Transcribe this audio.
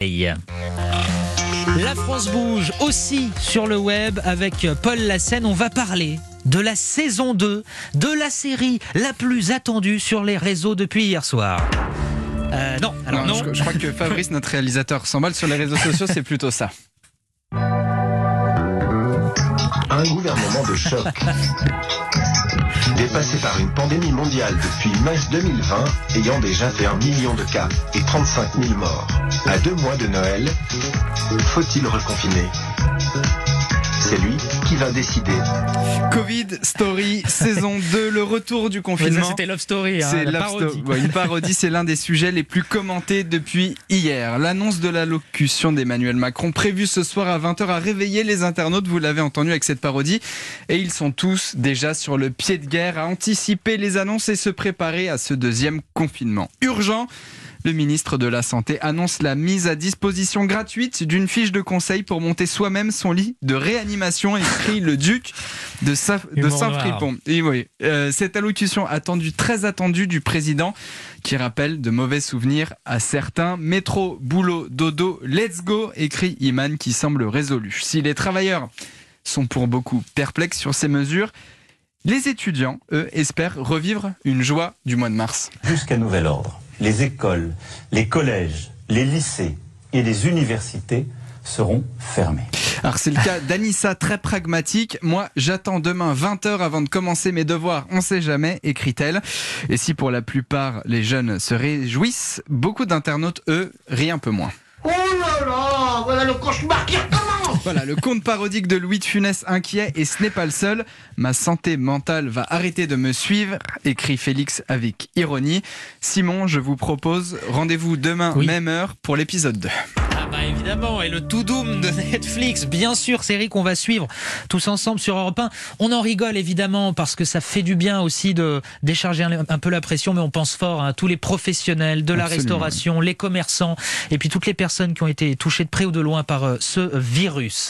La France bouge aussi sur le web avec Paul Lassène. On va parler de la saison 2 de la série la plus attendue sur les réseaux depuis hier soir. Non. Je crois que Fabrice, notre réalisateur, s'emballe sur les réseaux sociaux, c'est plutôt ça. Un gouvernement de choc. Dépassé par une pandémie mondiale depuis mai 2020, ayant déjà fait 1 million de cas et 35 000 morts. À 2 mois de Noël, faut-il reconfiner ? C'est lui qui va décider. Covid Story, saison 2, le retour du confinement. Mais ça, c'était Love Story, c'est la parodie. Une parodie, c'est l'un des sujets les plus commentés depuis hier. L'annonce de l'allocution d'Emmanuel Macron, prévue ce soir à 20h, a réveillé les internautes, vous l'avez entendu avec cette parodie. Et ils sont tous déjà sur le pied de guerre à anticiper les annonces et se préparer à ce deuxième confinement. Urgent. Le ministre de la Santé annonce la mise à disposition gratuite d'une fiche de conseil pour monter soi-même son lit de réanimation, écrit le duc de Saint-Fripon. Et oui, cette allocution très attendue du président qui rappelle de mauvais souvenirs à certains. Métro, boulot, dodo, let's go, écrit Iman qui semble résolu. Si les travailleurs sont pour beaucoup perplexes sur ces mesures, les étudiants, eux, espèrent revivre une joie du mois de mars. Jusqu'à nouvel ordre, les écoles, les collèges, les lycées et les universités seront fermés. Alors c'est le cas d'Anissa, très pragmatique. Moi, j'attends demain 20h avant de commencer mes devoirs, on sait jamais, écrit-elle. Et si pour la plupart les jeunes se réjouissent, beaucoup d'internautes, eux, rient un peu moins. Oh là là, voilà le cauchemar qui recommence. Voilà, le conte parodique de Louis de Funès inquiet, et ce n'est pas le seul. Ma santé mentale va arrêter de me suivre, écrit Félix avec ironie. Simon, je vous propose rendez-vous demain, même heure, pour l'épisode 2. Ah bah évidemment, et le tout doom de Netflix, bien sûr, série qu'on va suivre tous ensemble sur Europe 1. On en rigole évidemment parce que ça fait du bien aussi de décharger un peu la pression, mais on pense fort à tous les professionnels de la restauration, les commerçants et puis toutes les personnes qui ont été touchées de près ou de loin par ce virus.